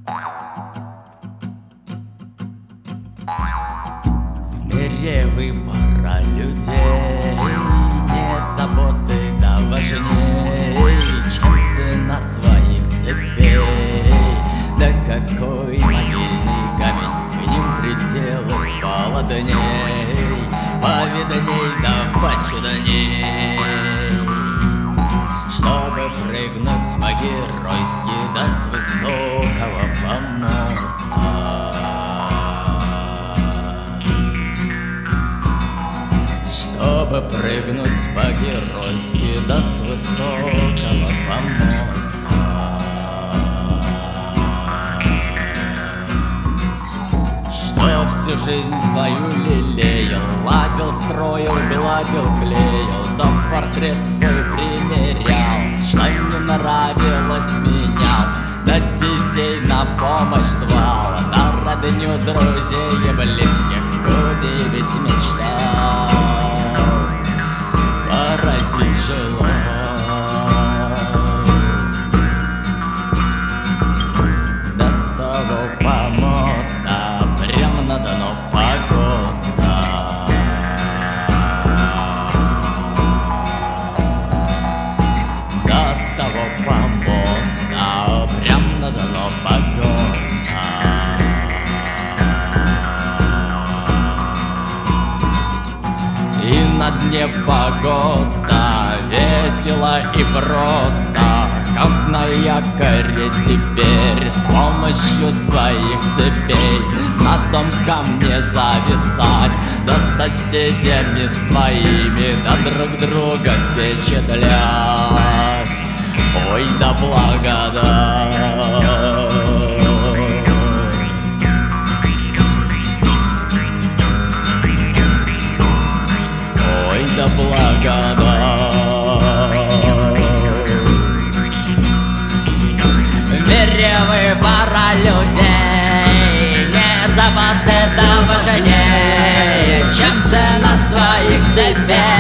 В мире выбора людей нет заботы, да важней, чем цена своих цепей. Да какой могильный камень к ним приделать полотней, повидней да почудней, чтобы прыгнуть по-геройски да с высокого помоста. Чтобы прыгнуть по-геройски да с высокого помоста. Что всю жизнь свою лелеял, ладил, строил, гладил, клеил, дом портрет свой примерял, что не нравилось менял, да детей на помощь звал, на родню друзей и близких удивить мечтал, поразить желал. Да с того помоста прямо на дно погоста. Да с того помоста прямо на дно погоста. И на дне погоста весело и просто, как на якоре теперь, с помощью своих цепей на том камне зависать, да с соседями своими, да друг друга впечатлять. Ой, да благодать, ой, да благодать. В мире выбора людей нет заботы, да важнее, чем цена своих цепей.